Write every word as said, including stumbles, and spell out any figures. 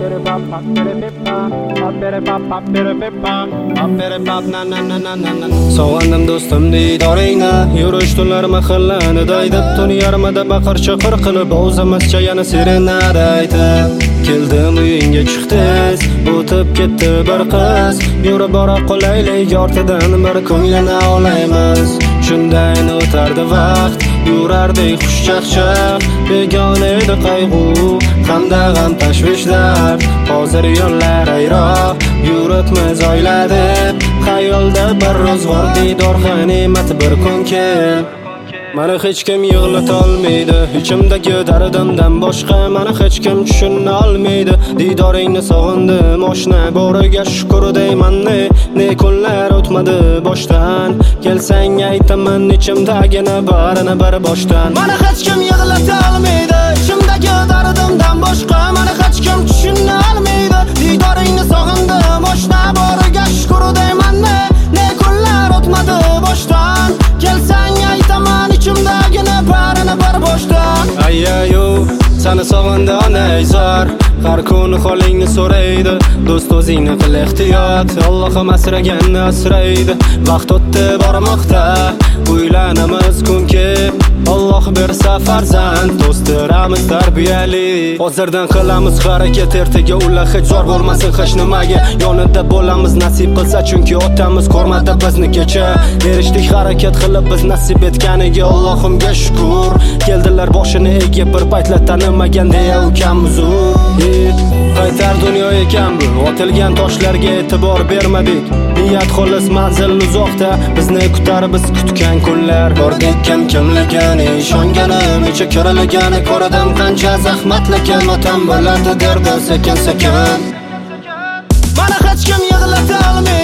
Sog'indim do'stim didoringni, yurish tunlar mahallanida aydib, tun yarmida baqir chaqir qilib o'zimizcha yana serenada aytib. Keldim uyingga chiqdiz, o'tib ketdi bir qiz, yurib bora qolaylik ortidan bir ko'nglini olaymiz. Shundayin o'tardi vaqt, yurardik xushchaqchaq, begona edi qayg'u hamda g'am tashvishlar. Hozir yo'llar ayroq, yuribmiz oila deb, xayolda bir ro'zg'or didor g'animat bir kun kel. Mani hech kim yig'lata olmaydi, ichimdagi dardimdan boshqa mani hech kim tushuna olmaydi. Didoringni sog'indim oshna, boriga shukr deyman, ne ne kunlar o'tmadi boshdan. Kelsang aytaman ichimdagini barini bir boshdan. Mani hech kim yig'lata olmaydi, ichimdagi dardimdan boshqa mani hech kim tushuna olmaydi. Didoringni sog'indim oshna, boriga shukr deyman, ne ne kunlar o'tmadi boshdan. Kelsang aytaman ichimdagini barini bir boshdan. Ayyayo, seni sog'indi onaizor, har kun holingni so'raydi. Do'st o'zingni qil ehtiyot, Allohim asraganni asraydi. Vaqt o'tdi bormoqda, uylanamiz kunki Alloh bersa farzand, do'stlarimiz tarbiyali. Hozirdan qilamiz harakat, ertaga ular hech zor bo'lmasin hech nimaga. Yonida bo'lamiz nasib qilsa, chunki otamiz ko'rmadi bizni kecha. Erishdik harakat qilib biz nasib etganiga Allohimga shukr. Keldilar boshini egib bir paytlar tanimagan deya ukam uzr. Qaytar dunyo ekan bu, otilgan toshlarga e'tibor bermadik. Niyat xolis, manzil uzoqda, bizni kutar biz kutgan kunlar. Bordik kim kimligini, ishonganim ichi kirilgani ko'rdim qancha zahmatlikin. Otam bo'ladi derdi sekin sekin. Mana hech kim yig'lata olmaydi.